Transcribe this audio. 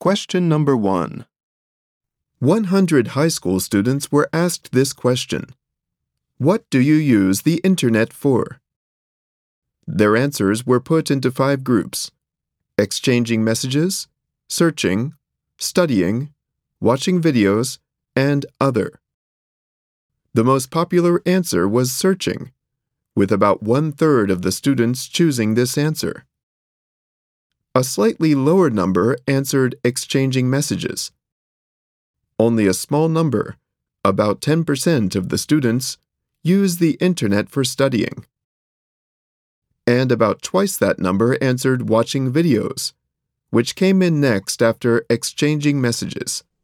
Question number 1. 100 high school students were asked this question. What do you use the Internet for? Their answers were put into 5 groups: exchanging messages, searching, studying, watching videos, and other. The most popular answer was searching, with about 1/3 of the students choosing this answer. A slightly lower number answered exchanging messages. Only a small number, about 10% of the students, use the Internet for studying. And about twice that number answered watching videos, which came in next after exchanging messages.